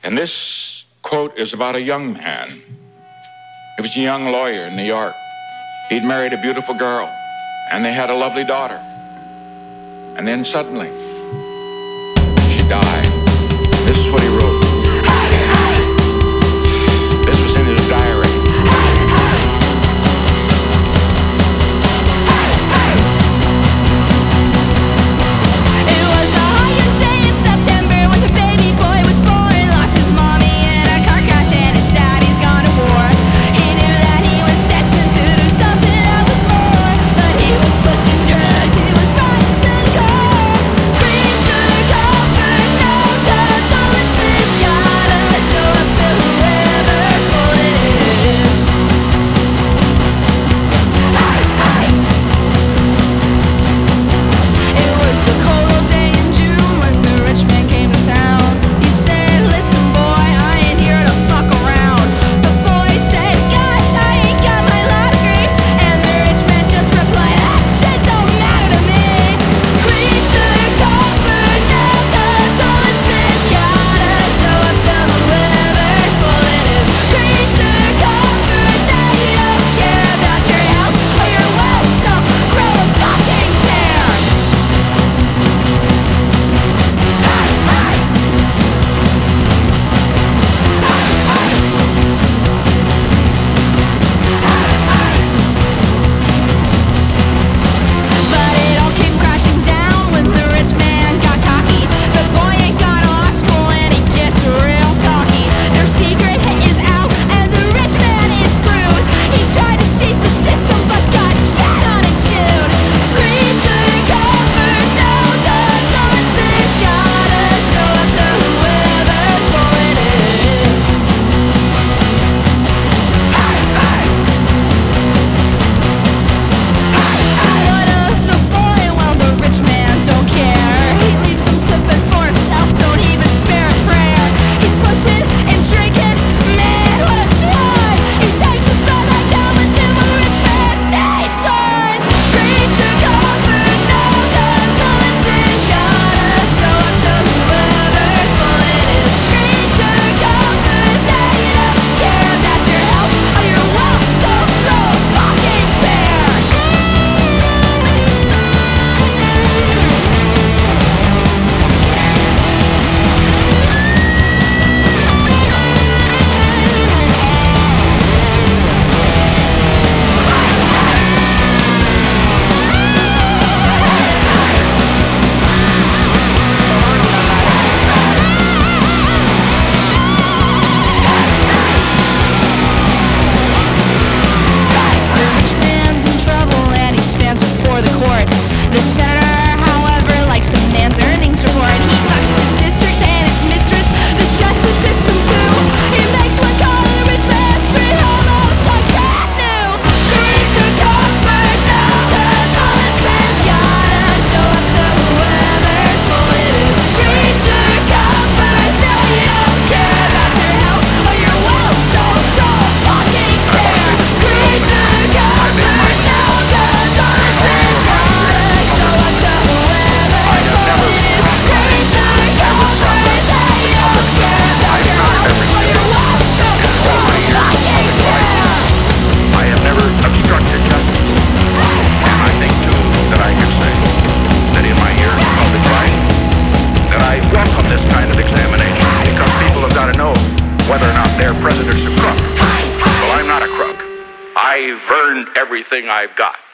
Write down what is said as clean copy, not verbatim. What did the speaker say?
And this quote is about a young man. He was a young lawyer in New York. He'd married a beautiful girl, and they had a lovely daughter. And then suddenly, she died. This is what he wrote. This was in his diary. Whether or not their president's a crook. Well, I'm not a crook. I've earned everything I've got.